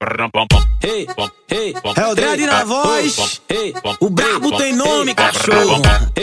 É o Dread na voz, o brabo tem nome, cachorro.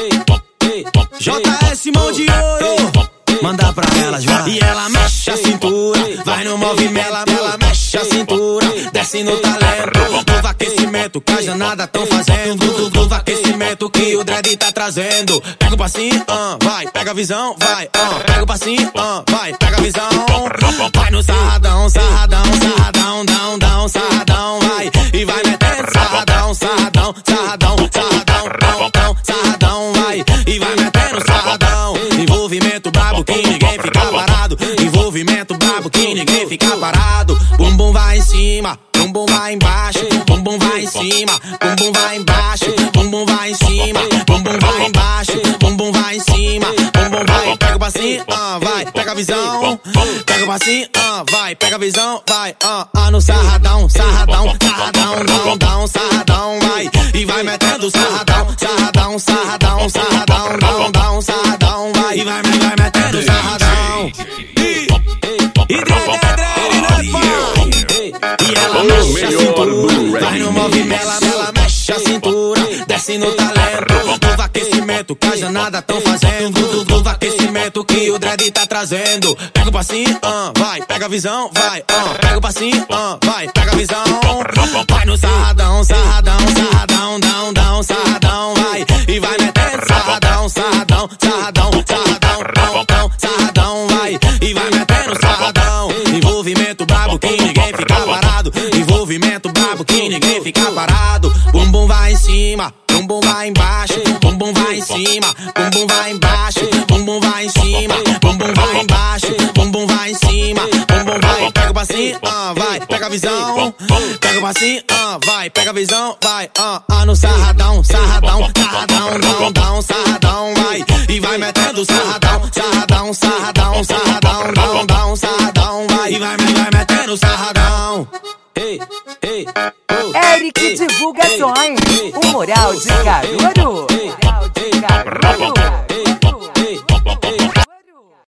JS mão de ouro, manda pra elas, vai. E ela mexe a cintura, vai no movimento, ela mexe a cintura, desce no talento. Novo aquecimento que a janada tão fazendo, novo aquecimento que o Dread tá trazendo. Pega o passinho, vai, pega a visão, vai, pega o passinho, vai, pega a visão. Vai no sarradão, sarradão, sarradão, dão, sarradão, vai. E vai metendo sarradão, sarradão, sarradão, sarradão, sarradão, vai. E vai metendo sarradão. Envolvimento brabo que ninguém fica parado. Envolvimento brabo que ninguém fica parado. Bumbum vai em cima, bumbum vai embaixo. Bumbum vai em cima, bumbum vai embaixo. Bumbum vai em cima, bumbum vai embaixo. Bumbum vai em cima, bumbum vai. Pega o passinho, vai, pega a visão. Pega o passinho, vai, pega a visão, vai, no sarradão, sarradão, sarradão, dão, sarradão, vai. E vai metendo sarradão, sarradão, sarradão, sarradão, dão, sarradão, vai. E vai metendo sarradão. E Dread na voz. E ela mexe a cintura, vai no movimento, ela mexe a cintura, desce no talento. Novo aquecimento que a janada tão fazendo, novo aquecimento que o Dread tá trazendo. Pega o passinho, vai, pega a visão, vai, pega o passinho, vai, pega a visão. Vai no sarradão, sarradão, sarradão, dão, sarradão, vai. E vai metendo sarradão, sarradão, sarradão, sarradão, sarradão, vai. E vai metendo sarradão. Envolvimento brabo que ninguém fica parado. Envolvimento brabo que ninguém fica parado. Bumbum vai em cima, bumbum vai embaixo. Bumbum vai em cima, bumbum vai embaixo. Bumbum vai em cima, bumbum vai embaixo. Bumbum vai em cima, bumbum vai. Pega o passinho, vai, pega a visão. Pega o passinho, vai, pega a visão, vai, no sarradão, sarradão, sarradão, dão, sarradão, vai. E vai metendo sarradão, sarradão, sarradão, sarradão, dão, sarradão, vai. E vai metendo sarradão. Eric Divulgações, o Moral de Caruaru.